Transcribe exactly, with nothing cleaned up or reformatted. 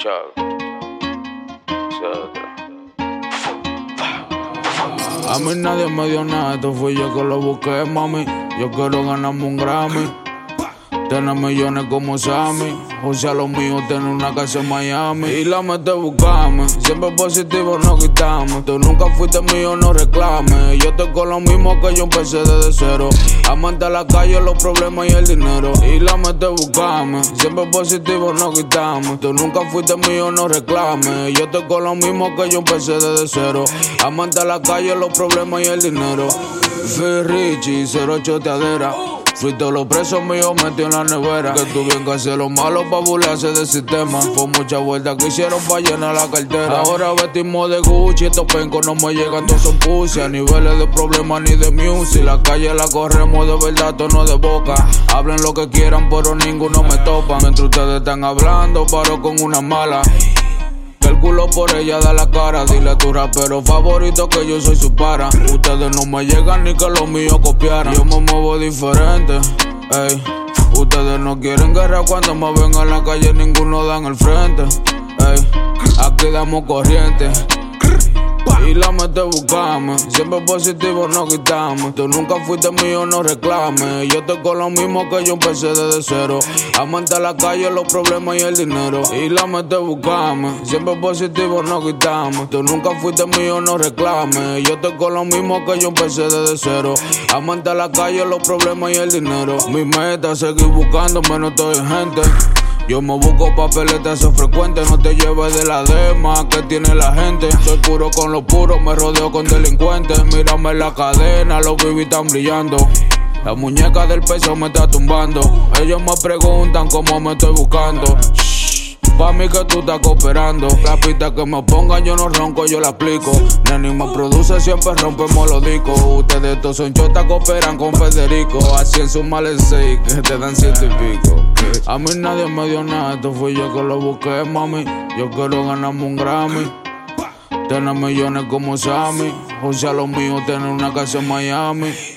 Chago. A mí nadie me dio nada, esto fui yo que lo busqué, mami. Yo quiero ganarme un Grammy, tener millones como Sammy. O sea, lo mío, tener una casa en Miami. Y la mete buscarme, siempre positivo no quitamos. Tú nunca fuiste mío, no reclames. Yo estoy con lo mismo que yo empecé desde cero. Amante a la calle, los problemas y el dinero. Y la mete buscarme, siempre positivo no quitamos. Tú nunca fuiste mío, no reclames. Yo estoy con lo mismo que yo empecé desde cero. Amante a la calle, los problemas y el dinero. Fui Richie, cero choteadera. Fui todos los presos míos metió en la nevera. Que tuvieron que hacer lo malo pa' burlarse del sistema. Fue muchas vueltas que hicieron pa' llenar la cartera. Ahora vestimos de Gucci, estos pencos no me llegan, todos son pussy. A niveles de problemas ni de music. La calle la corremos de verdad, tono de boca. Hablen lo que quieran, pero ninguno me topa. Mientras ustedes están hablando, paro con una mala. El culo por ella da la cara. Dile a tu rapero favorito que yo soy su para. Ustedes no me llegan ni que los míos copiaran. Yo me muevo diferente, ey. Ustedes no quieren guerra cuando me ven en la calle, ninguno da en el frente, ey. Aquí damos corriente y la mete buscarme. Siempre positivo no quitamos. Tú nunca fuiste mío, no reclames. Yo estoy con lo mismo que yo empecé desde cero. Amante a la calle, los problemas y el dinero. Y la mete buscarme. Siempre positivo no quitamos. Tú nunca fuiste mío, no reclames. Yo estoy con lo mismo que yo empecé desde cero. Amante a la calle, los problemas y el dinero. Mi meta es seguir buscando, menos estoy gente. Yo me busco papeletas, eso frecuente. No te lleves de la dema que tiene la gente. Soy puro con lo puro, me rodeo con delincuentes. Mírame la cadena, los baby están brillando. La muñeca del peso me está tumbando. Ellos me preguntan cómo me estoy buscando. Shh, pa' mí que tú estás cooperando. La pista que me pongan yo no ronco, yo la aplico. Neni me produce, siempre rompemos los discos. Ustedes todos son chotas, cooperan con Federico. Así en su males seis, que te dan ciento y pico. A mí nadie me dio nada, esto fui yo que lo busqué, mami. Yo quiero ganarme un Grammy, tener millones como Sammy. O sea, lo mío, tener una casa en Miami.